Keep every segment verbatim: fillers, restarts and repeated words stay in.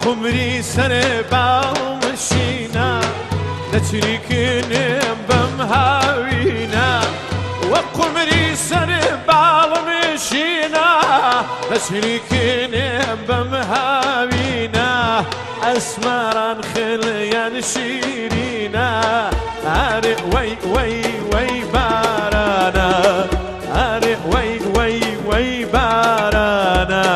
وقمري سر بالمشينا نتركنا بمهاوينا وقمري سر بالمشينا نتركنا بمهاوينا أسمرا خليا شيرينا أرق وي وي وي بارانا أرق وي وي وي بارانا.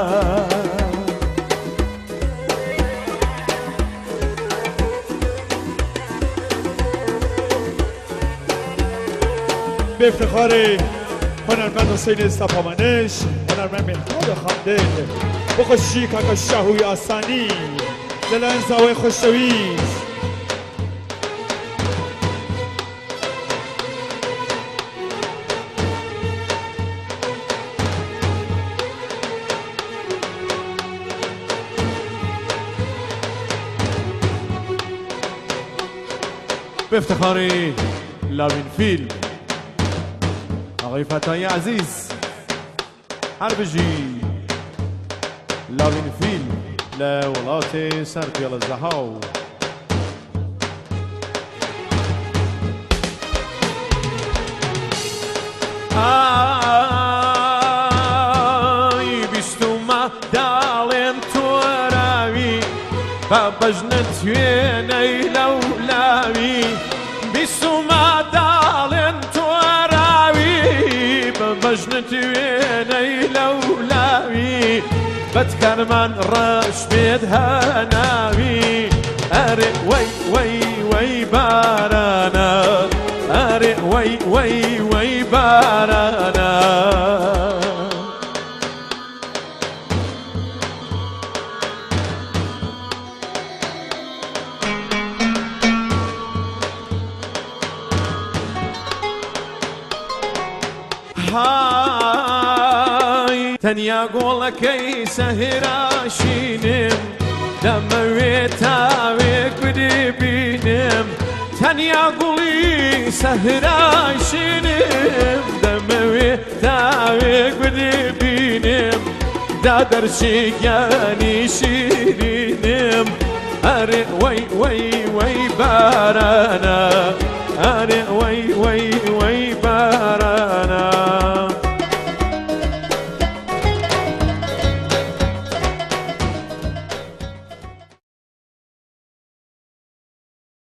به افتخار هنرمند حسین صفامنش، هنرمند مهداد خامدل، بخوشی کاکا شهوی آسانی، دلن زاوی خوشویز. به افتخار لاوین فیلم آقای فتای عزیز حربجی لاوین فیلم لولات سرپیال الزهاو. آی بیستوما دالن تو راوی ببجنت وینی لولاوی بیستوما دالن تو راوی ببجنت وینی لولاوی بتكرمان رش بيدها ناوي أرق وي وي وي بارانا أرق وي وي وي بارانا. هاي تنيا قولك سهرا شينم دمويتا ويكودي بينم تنيا قولي سهرا شينم دمويتا ويكودي بينم دادر شيقاني شيرينم أرق وي وي وي بارانا أرق وي وي وي بارانا.